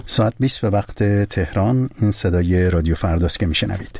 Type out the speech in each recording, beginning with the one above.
ساعت 20 به وقت تهران. این صدای رادیو فرداست که میشنوید.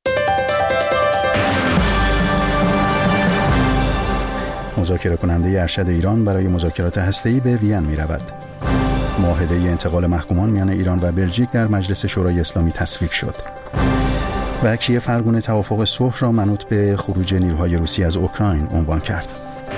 مذاکره کننده ارشد ایران برای مذاکرات هسته‌ای به وین می رود. معاهده انتقال محکومان میان ایران و بلژیک در مجلس شورای اسلامی تصویب شد. و کیف فرگونه توافق صلح را منوط به خروج نیروهای روسی از اوکراین عنوان کرد.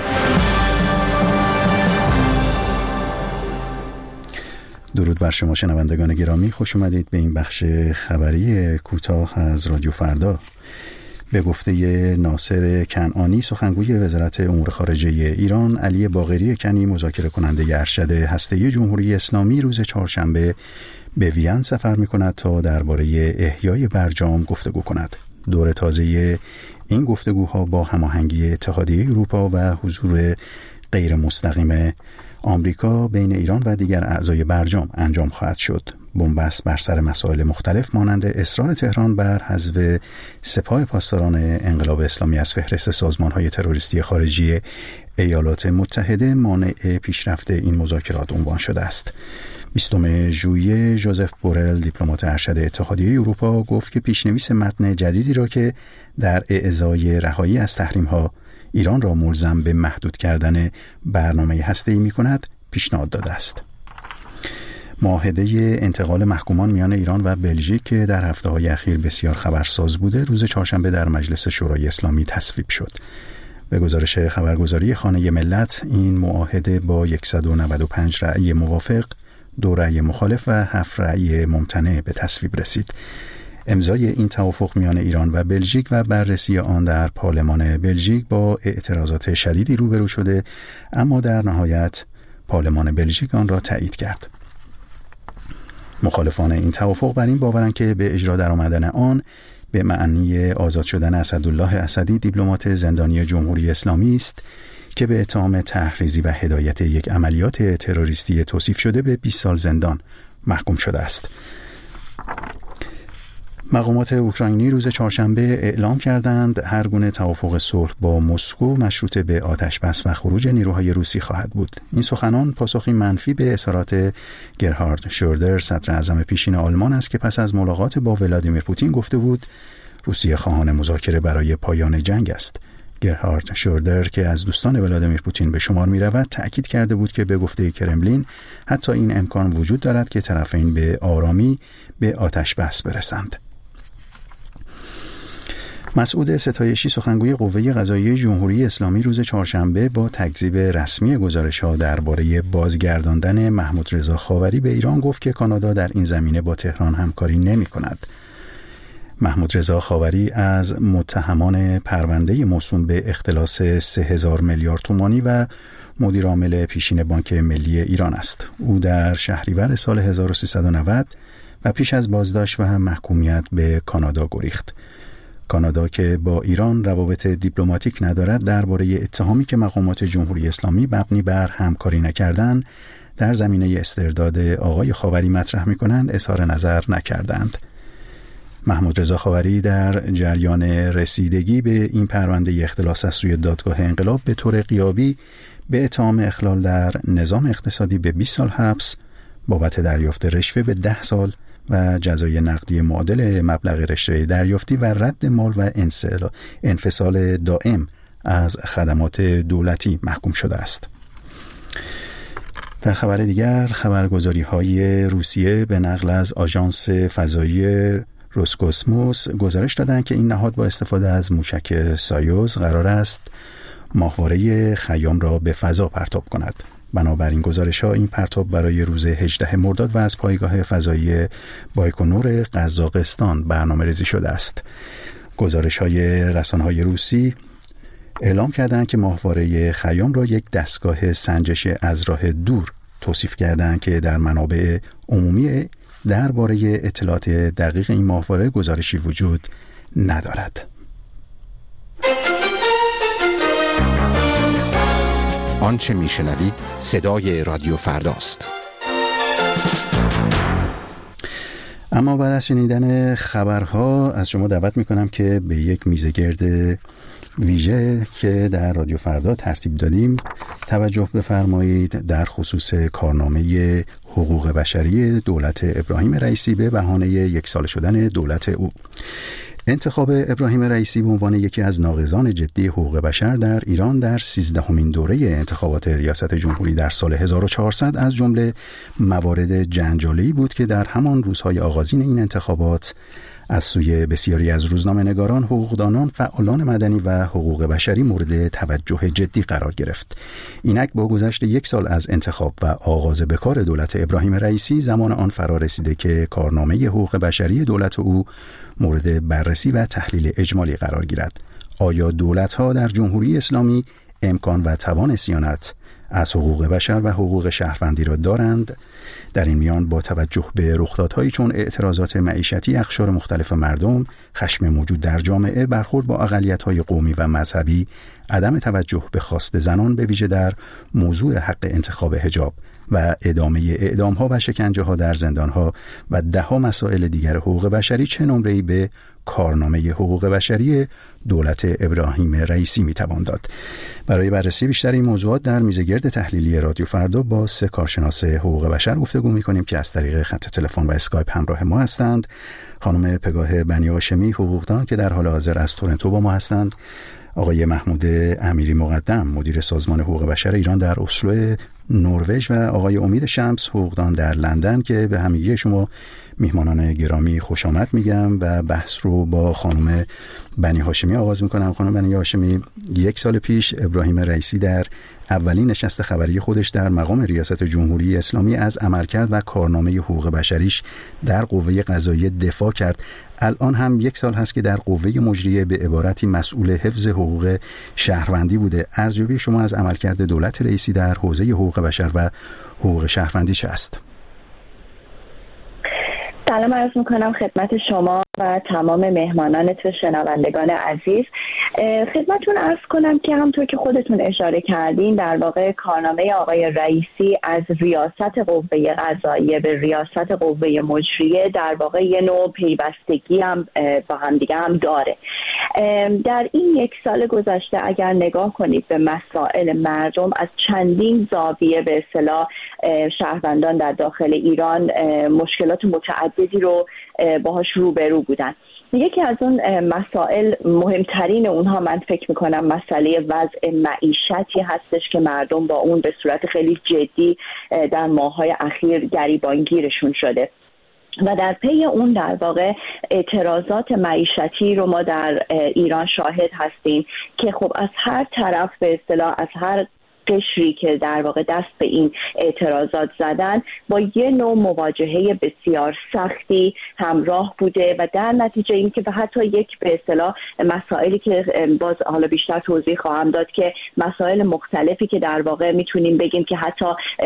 درود بر شما شنوندگان گرامی، خوش اومدید به این بخش خبری کوتاه از رادیو فردا. به گفته ناصر کنعانی، سخنگوی وزارت امور خارجه ایران، علی باقری کنی، مذاکره کننده ارشد هسته‌ای جمهوری اسلامی، روز چهارشنبه به وین سفر می‌کند تا درباره احیای برجام گفتگو کند. دور تازه این گفتگوها با هماهنگی اتحادیه اروپا و حضور غیر مستقیم آمریکا بین ایران و دیگر اعضای برجام انجام خواهد شد. بنبست بر سر مسائل مختلف مانند اصرار تهران بر حذف سپاه پاسداران انقلاب اسلامی از فهرست سازمان‌های تروریستی خارجی ایالات متحده مانع پیشرفت این مذاکرات عنوان شده است. 20 ژوئیه ژوزف بورل، دیپلمات ارشد اتحادیه اروپا، گفت که پیشنویس متن جدیدی را که در اعزای رهایی از تحریم‌ها ایران را ملزم به محدود کردن برنامه هسته‌ای می‌کند پیشنهاد داده است. معاهده انتقال محکومان میان ایران و بلژیک که در هفته‌های اخیر بسیار خبرساز بوده، روز چهارشنبه در مجلس شورای اسلامی تصویب شد. به گزارش خبرگزاری خانه ملت، این معاهده با 195 رأی موافق، 2 رأی مخالف و 7 رأی ممتنع به تصویب رسید. امضای این توافق میان ایران و بلژیک و بررسی آن در پارلمان بلژیک با اعتراضات شدیدی روبرو شده، اما در نهایت پارلمان بلژیک آن را تایید کرد. مخالفان این توافق بر این باورند که به اجرا درآمدن آن به معنی آزاد شدن اسدالله اسدی، دیپلمات زندانی جمهوری اسلامی است که به اتهام تحریضی و هدایت یک عملیات تروریستی توصیف شده به 20 سال زندان محکوم شده است. مقامات اوکراینی روز چهارشنبه اعلام کردند هر گونه توافق صلح با مسکو مشروط به آتش‌بس و خروج نیروهای روسی خواهد بود. این سخنان پاسخی منفی به اظهارات گرهارد شوردر، صدر اعظم پیشین آلمان است که پس از ملاقات با ولادیمیر پوتین گفته بود روسیه خواهان مذاکره برای پایان جنگ است. گرهارد شوردر که از دوستان ولادیمیر پوتین به شمار می رود، تأکید کرده بود که به گفته کرملین حتی این امکان وجود دارد که طرفین به آرامی به آتش‌بس برسند. مسعود ستایشی، سخنگوی قوه قضاییه جمهوری اسلامی، روز چهارشنبه با تکذیب رسمی گزارش‌ها درباره بازگرداندن محمود رضا خاوری به ایران گفت که کانادا در این زمینه با تهران همکاری نمی‌کند. محمود رضا خاوری از متهمان پرونده موسوم به اختلاس 3000 میلیارد تومانی و مدیر عامل پیشین بانک ملی ایران است. او در شهریور سال 1390 و پیش از بازداشت و محکومیت به کانادا گریخت. کانادا که با ایران روابط دیپلماتیک ندارد، درباره اتهامی که مقامات جمهوری اسلامی مبنی بر همکاری نکردن در زمینه استرداد آقای خاوری مطرح می‌کنند اظهار نظر نکردند. محمود رضا خاوری در جریان رسیدگی به این پرونده اختلاس از سوی دادگاه انقلاب به طور غیابی به اتهام اخلال در نظام اقتصادی به 20 سال حبس، بابت دریافت رشوه به 10 سال و جزای نقدی معادل مبلغ رشوه دریافتی و رد مال و انفصال دائم از خدمات دولتی محکوم شده است. در خبر دیگر، خبرگزاری‌های روسیه به نقل از آژانس فضایی روسکوسموس گزارش دادند که این نهاد با استفاده از موشک سایوز قرار است ماهواره خیام را به فضا پرتاب کند. بنابراین گزارش‌ها این پرتاب برای روز 18 مرداد و از پایگاه فضایی بایکونور قزاقستان برنامه‌ریزی شده است. گزارش‌های رسانه‌های روسی اعلام کردند که ماهواره خیام را یک دستگاه سنجش از راه دور توصیف کردند که در منابع عمومی درباره اطلاعات دقیق این ماهواره گزارشی وجود ندارد. آنچه میشنوید صدای رادیو فرداست. اما بعد از شنیدن خبرها از شما دعوت میکنم که به یک میزگرد ویژه که در رادیو فردا ترتیب دادیم توجه بفرمایید در خصوص کارنامه حقوق بشری دولت ابراهیم رئیسی به بهانه 1 سال شدن دولت او. انتخاب ابراهیم رئیسی به عنوان یکی از ناقضان جدی حقوق بشر در ایران در 13مین دوره انتخابات ریاست جمهوری در سال 1400 از جمله موارد جنجالی بود که در همان روزهای آغازین این انتخابات از سوی بسیاری از روزنامه‌نگاران، حقوقدانان، فعالان مدنی و حقوق بشری مورد توجه جدی قرار گرفت. اینک با گذشت 1 سال از انتخاب و آغاز به کار دولت ابراهیم رئیسی زمان آن فرا رسیده که کارنامه حقوق بشری دولت او مورد بررسی و تحلیل اجمالی قرار گیرد. آیا دولت‌ها در جمهوری اسلامی امکان و توان صیانت از حقوق بشر و حقوق شهروندی را دارند؟ در این میان با توجه به رخدادهایی چون اعتراضات معیشتی اقشار مختلف مردم، خشم موجود در جامعه، برخورد با اقلیت‌های قومی و مذهبی، عدم توجه به خواست زنان به ویژه در موضوع حق انتخاب حجاب و ادامه اعدام‌ها و شکنجه‌ها در زندان‌ها و ده‌ها مسائل دیگر حقوق بشری چه نمره‌ای به کارنامه حقوق بشری دولت ابراهیم رئیسی میتوان داد؟ برای بررسی بیشتر این موضوعات در میزگرد تحلیلی رادیو فردا با 3 کارشناس حقوق بشر گفتگو میکنیم که از طریق خط تلفن و اسکایپ همراه ما هستند. خانم پگاه بنی هاشمی حقوقدان که در حال حاضر از تورنتو با ما هستند، آقای محمود امیری مقدم مدیر سازمان حقوق بشر ایران در اسلو نروژ و آقای امید شمس حقوقدان در لندن که به همگی شما میهمانان گرامی خوش آمد میگم و بحث رو با خانم بنی هاشمی آغاز میکنم. خانم بنی هاشمی، 1 سال پیش ابراهیم رئیسی در اولین نشست خبری خودش در مقام ریاست جمهوری اسلامی از عملکرد و کارنامه حقوق بشریش در قوه قضاییه دفاع کرد. الان هم 1 سال هست که در قوه مجریه به عبارتی مسئول حفظ حقوق شهروندی بوده. ارزیابی شما از عملکرد دولت رئیسی در حوزه حقوق بشر و حقوق شهروندی چه است؟ سلام عرض میکنم خدمت شما و تمام مهمانانت و شنوندگان عزیز. خدمتون عرض کنم که همونطور که خودتون اشاره کردین در واقع کارنامه آقای رئیسی از ریاست قوه قضاییه به ریاست قوه مجریه در واقع یه نوع پیوستگی هم با هم دیگه هم داره. در این 1 سال گذشته اگر نگاه کنید به مسائل مردم از چندین زاویه به اصطلاح شهروندان در داخل ایران مشکلات متعددی رو باهاش روبرو بودن. یکی از اون مسائل مهمترین اونها من فکر میکنم مسئله وضع معیشتی هستش که مردم با اون به صورت خیلی جدی در ماه‌های اخیر گریبانگیرشون شده و در پی اون در واقع اعتراضات معیشتی رو ما در ایران شاهد هستیم که خب از هر طرف به اصطلاح از هر قشری که در واقع دست به این اعتراضات زدن با یه نوع مواجهه بسیار سختی همراه بوده و در نتیجه این که حتی یک به اصطلاح مسائلی که باز حالا بیشتر توضیح خواهم داد که مسائل مختلفی که در واقع میتونیم بگیم که حتی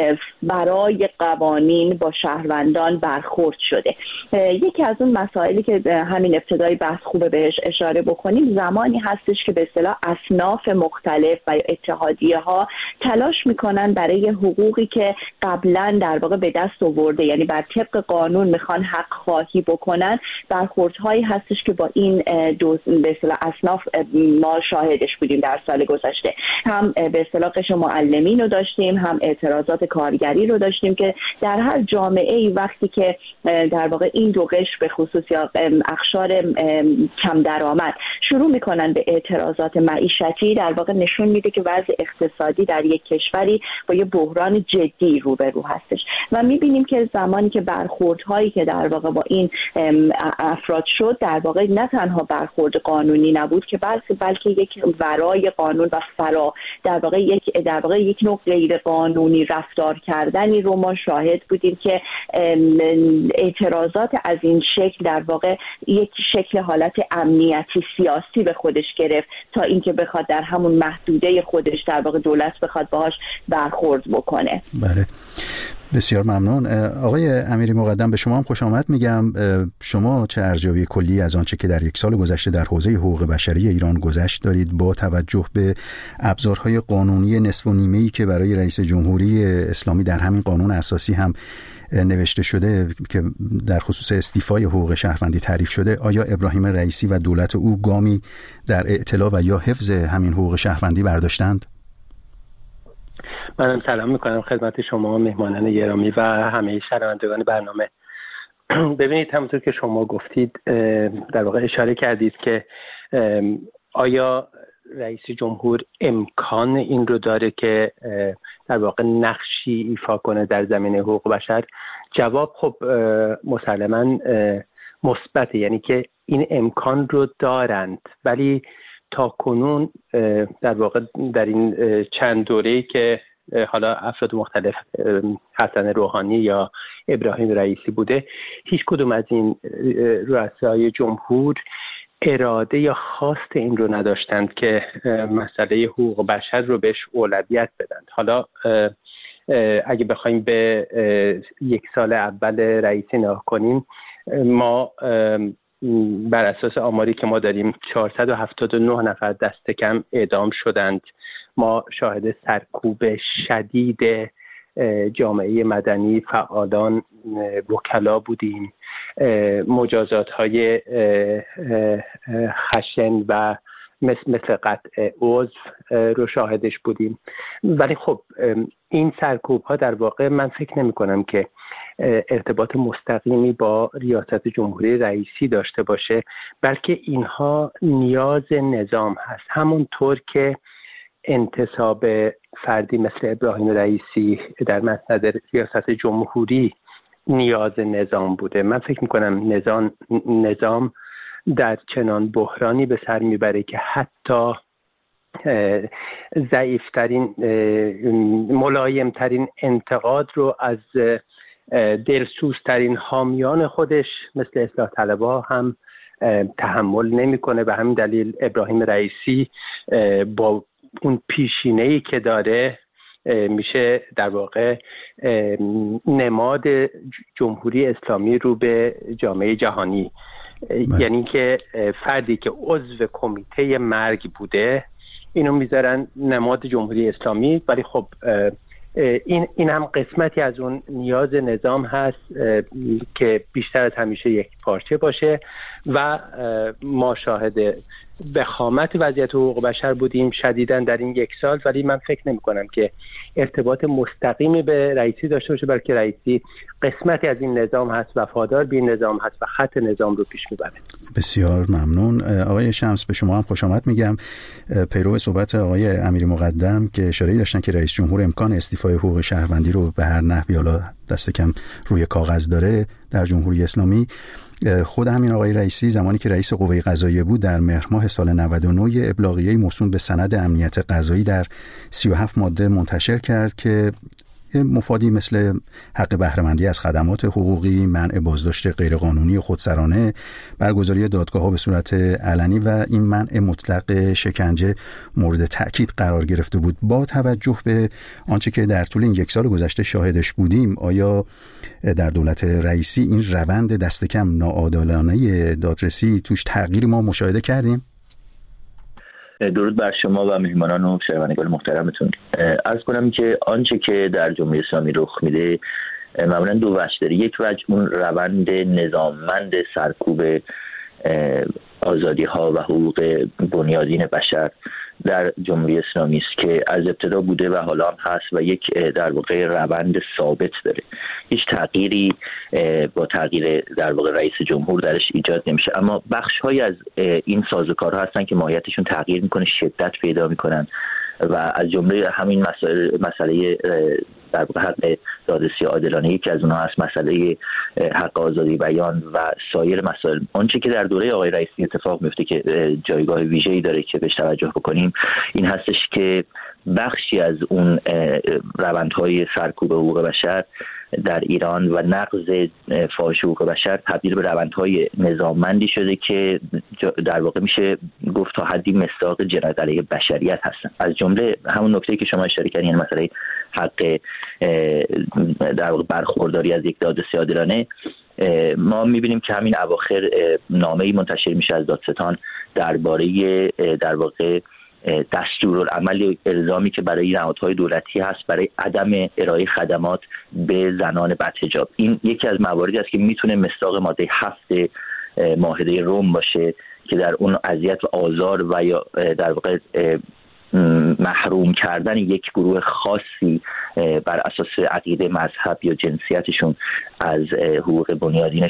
برای قوانین با شهروندان برخورد شده. یکی از اون مسائلی که همین ابتدای بحث خوبه بهش اشاره بکنیم زمانی هستش که به اصطلاح اصناف مختلف و اتحادیه ها تلاش میکنن برای حقوقی که قبلا در واقع به دست آورده یعنی بر طبق قانون میخوان حق خواهی بکنن برخوردهایی هستش که با این دو به اصطلاح اصناف ما شاهدش بودیم در سال گذشته. هم به اصطلاح قشر معلمین رو داشتیم هم اعتراضات کارگری رو داشتیم که در هر جامعه ای وقتی که در واقع این دو قشر به خصوص یا اقشار کم درآمد شروع میکنن به اعتراضات معیشتی در واقع نشون میده که وضع اقتصادی در یک کشوری با یه بحران جدی روبرو هستش و میبینیم که زمانی که برخوردهایی که در واقع با این افراد شد در واقع نه تنها برخورد قانونی نبود که بلکه یک ورای قانون و فرا در واقع یک نوع غیر قانونی رفتار کردنی رو ما شاهد بودیم که اعتراضات از این شکل در واقع یک شکل حالت امنیتی سیاسی به خودش گرفت تا اینکه بخواد در همون محدوده خودش در واقع دولت بخواد باهاش برخورد بکنه. بله، بسیار ممنون. آقای امیری مقدم به شما هم خوش آمد میگم. شما چه ارزیابی کلی از آنچه که در 1 سال گذشته در حوزه حقوق بشری ایران گذشت دارید با توجه به ابزارهای قانونی نصف و نیمه‌ای که برای رئیس جمهوری اسلامی در همین قانون اساسی هم نوشته شده که در خصوص استیفای حقوق شهروندی تعریف شده، آیا ابراهیم رئیسی و دولت او گامی در اعتلا و یا حفظ همین حقوق شهروندی برداشتند؟ منم سلام میکنم خدمت شما مهمانان گرامی و همه شنوندگان برنامه. ببینید، همونطور که شما گفتید در واقع اشاره کردید که آیا رئیس جمهور امکان این رو داره که در واقع نقشی ایفا کنه در زمینه حقوق بشر؟ جواب خب مسلماً مثبته، یعنی که این امکان رو دارند، ولی تا کنون در واقع در این چند دوره‌ای که حالا افراد مختلف حسن روحانی یا ابراهیم رئیسی بوده، هیچ کدوم از این رؤسای جمهور اراده یا خواست این رو نداشتند که مسئله حقوق بشر رو بهش اولویت بدن. حالا اگه بخوایم به یک سال اول رئیسی نگاه کنیم، ما بر اساس آماری که ما داریم 479 نفر دست کم اعدام شدند. ما شاهد سرکوب شدید جامعه مدنی، فعالان، وکلا بودیم. مجازات های خشن و مثل قطع عضو رو شاهدش بودیم. ولی خب این سرکوب ها در واقع من فکر نمی کنم که ارتباط مستقیمی با ریاست جمهوری رئیسی داشته باشه، بلکه اینها نیاز نظام هست. همونطور که انتصاب فردی مثل ابراهیم رئیسی در مسند ریاست جمهوری نیاز نظام بوده، من فکر میکنم نظام در چنان بحرانی به سر میبره که حتی ضعیفترین، ملایمترین انتقاد رو از دلسوزترین حامیان خودش مثل اصلاح طلبها هم تحمل نمیکنه. به همین دلیل ابراهیم رئیسی با اون پیشینه‌ای که داره میشه در واقع نماد جمهوری اسلامی رو به جامعه جهانی. یعنی که فردی که عضو کمیته مرگ بوده اینو میذارن نماد جمهوری اسلامی، ولی خب این هم قسمتی از اون نیاز نظام هست که بیشتر از همیشه یک پارچه باشه و ما شاهد وخامت وضعیت حقوق بشر بودیم شدیداً در این یک سال. ولی من فکر نمی کنم که ارتباط مستقیمی به رئیسی داشته باشه، بلکه رئیسی قسمتی از این نظام هست، وفادار به این نظام هست و خط نظام رو پیش میبره. بسیار ممنون آقای شمس. به شما هم خوش آمد میگم. پیرو صحبت آقای امیری مقدم که اشاره داشتن که رئیس جمهور امکان استیفای حقوق شهروندی رو به هر نحوی حالا دست کم روی کاغذ داره در جمهوری اسلامی، خود همین آقای رئیسی زمانی که رئیس قوه قضاییه بود در مهر ماه سال 99 ابلاغیه موسوم به سند امنیت قضایی در 37 ماده منتشر کرد که مفادی مثل حق بهره‌مندی از خدمات حقوقی، منع بازداشت غیرقانونی و خودسرانه، برگزاری دادگاه‌ها به صورت علنی و این منع مطلق شکنجه مورد تأکید قرار گرفته بود. با توجه به آنچه که در طول این یک سال گذشته شاهدش بودیم، آیا در دولت رئیسی این روند دست کم ناعادلانه دادرسی توش تغییری ما مشاهده کردیم؟ درود بر شما و مهمانان و شنوندگان محترمتون. عرض کنم که آنچه که در جمهوری اسلامی رخ میده معمولا دو وجه داره. یک وجه اون روند نظاممند سرکوب آزادی ها و حقوق بنیادین بشر در جمهوری اسلامی است که از ابتدا بوده و حالا هم هست و یک در واقع روند ثابت داره. هیچ تغییری با تغییر در واقع رئیس جمهور درش ایجاد نمیشه، اما بخش‌هایی از این سازوکارها هستن که ماهیتشون تغییر میکنه، شدت پیدا میکنن و از جمله همین مسئله در واقع حق دادرسی عادلانه یکی از اونها هست، مسئله حق آزادی بیان و سایر مسائل. آنچه که در دوره آقای رئیسی اتفاق میفته که جایگاه ویژه‌ای داره که بهش توجه بکنیم این هستش که بخشی از اون روندهای سرکوب حقوق بشر در ایران و نقض فاحش حقوق بشر تبدیل به روندهای نظاممندی شده که در واقع میشه گفت تا حدی مصداق جنایت علیه بشریت هستن. از جمله همون نکته که شما اشاره کردین، یعنی مسئله حق در واقع برخورداری از یک دادرسی عادلانه. ما میبینیم که همین اواخر نامه‌ای منتشر میشه از دادستان درباره در واقع دستورالعمل الزامی که برای نهادهای دولتی هست برای عدم ارائه خدمات به زنان بدحجاب. این یکی از مواردی است که میتونه مصداق ماده 7 معاهده روم باشه که در اون اذیت و آزار و یا در واقع محروم کردن یک گروه خاصی بر اساس عقیده، مذهب یا جنسیتشون از حقوق بنیادینش